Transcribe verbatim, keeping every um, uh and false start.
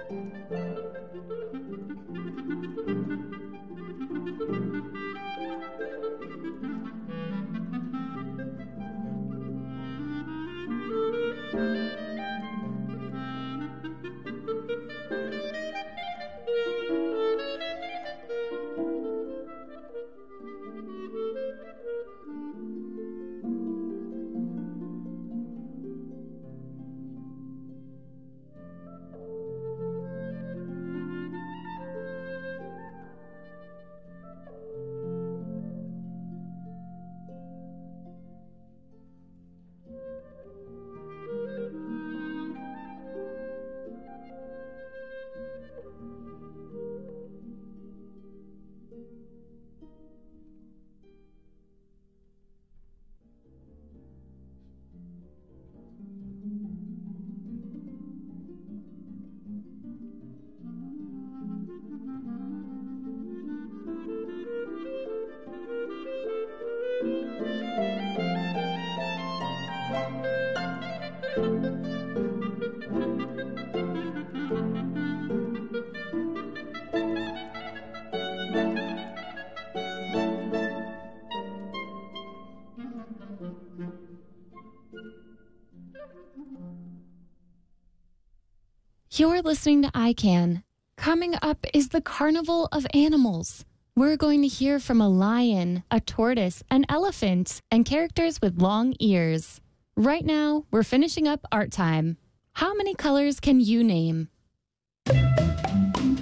You're listening to I CAN. Coming up is the Carnival of Animals. We're going to hear from a lion, a tortoise, an elephant, and characters with long ears. Right now, we're finishing up art time. How many colors can you name?